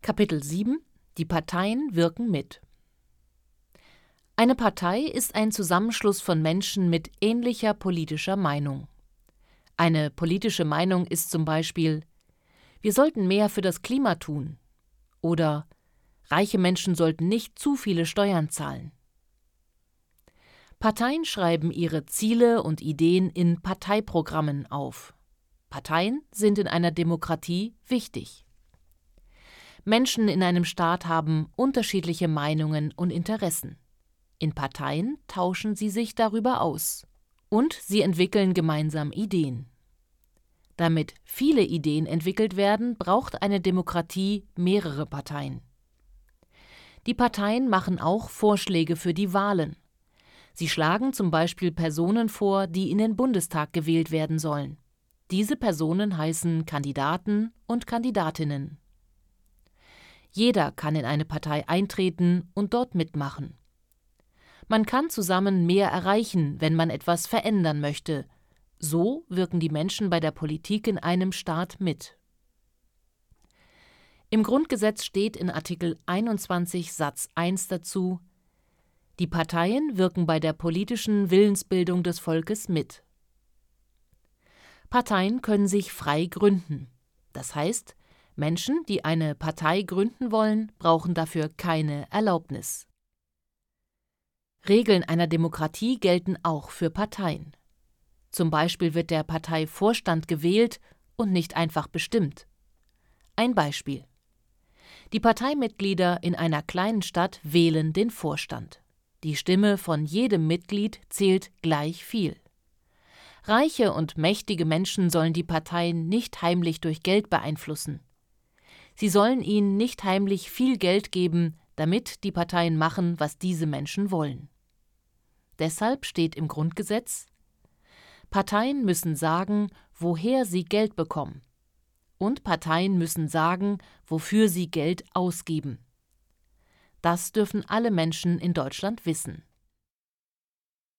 Kapitel 7: Die Parteien wirken mit. Eine Partei ist ein Zusammenschluss von Menschen mit ähnlicher politischer Meinung. Eine politische Meinung ist zum Beispiel: Wir sollten mehr für das Klima tun oder reiche Menschen sollten nicht zu viele Steuern zahlen. Parteien schreiben ihre Ziele und Ideen in Parteiprogrammen auf. Parteien sind in einer Demokratie wichtig. Menschen in einem Staat haben unterschiedliche Meinungen und Interessen. In Parteien tauschen sie sich darüber aus und sie entwickeln gemeinsam Ideen. Damit viele Ideen entwickelt werden, braucht eine Demokratie mehrere Parteien. Die Parteien machen auch Vorschläge für die Wahlen. Sie schlagen zum Beispiel Personen vor, die in den Bundestag gewählt werden sollen. Diese Personen heißen Kandidaten und Kandidatinnen. Jeder kann in eine Partei eintreten und dort mitmachen. Man kann zusammen mehr erreichen, wenn man etwas verändern möchte. So wirken die Menschen bei der Politik in einem Staat mit. Im Grundgesetz steht in Artikel 21 Satz 1 dazu: Die Parteien wirken bei der politischen Willensbildung des Volkes mit. Parteien können sich frei gründen. Das heißt, Menschen, die eine Partei gründen wollen, brauchen dafür keine Erlaubnis. Regeln einer Demokratie gelten auch für Parteien. Zum Beispiel wird der Parteivorstand gewählt und nicht einfach bestimmt. Ein Beispiel: Die Parteimitglieder in einer kleinen Stadt wählen den Vorstand. Die Stimme von jedem Mitglied zählt gleich viel. Reiche und mächtige Menschen sollen die Parteien nicht heimlich durch Geld beeinflussen. Sie sollen ihnen nicht heimlich viel Geld geben, damit die Parteien machen, was diese Menschen wollen. Deshalb steht im Grundgesetz: Parteien müssen sagen, woher sie Geld bekommen. Und Parteien müssen sagen, wofür sie Geld ausgeben. Das dürfen alle Menschen in Deutschland wissen.